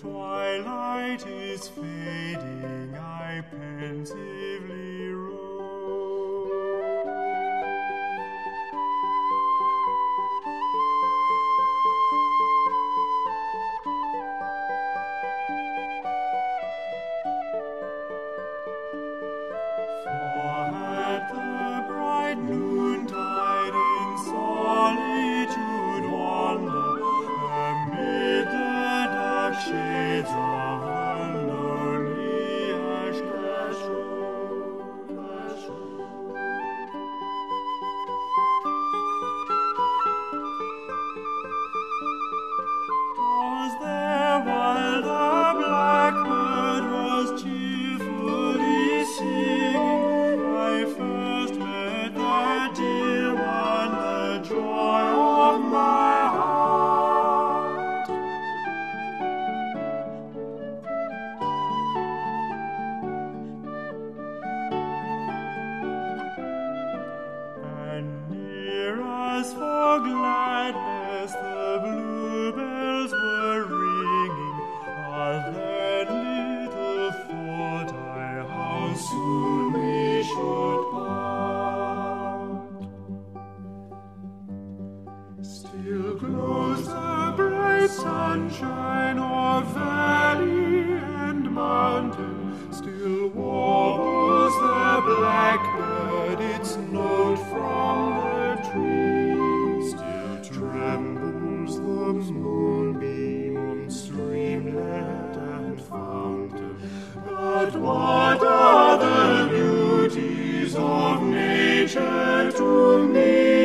twilight is fading, I pensively roam. For at the bright noontide in solitude wander, amid the dark shades of the lonely ash grove. Was there while the blackbird was cheerfully singing, I first met that dear one, the joy of my heart. And near us for gladness the bluebells were ringing. Ah, then little thought I how soon we should part. Still glows the bright sunshine of valley and mountain, still warbles the blackbird its note from the tree, still trembles the moonbeam on streamlet and fountain. But what are the beauties of nature to me?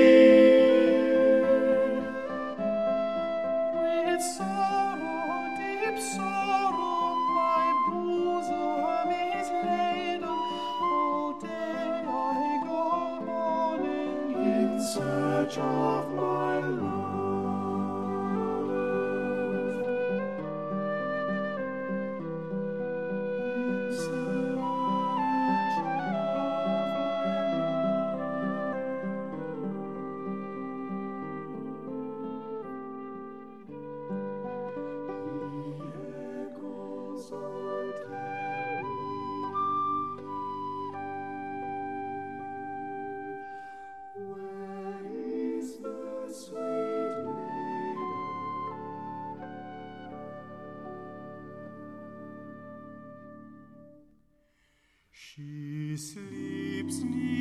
With sorrow, deep sorrow, my bosom is laden. All day I go mourning in search of my love. In search of the echoes are telling. Where is the sweet maiden? She sleeps near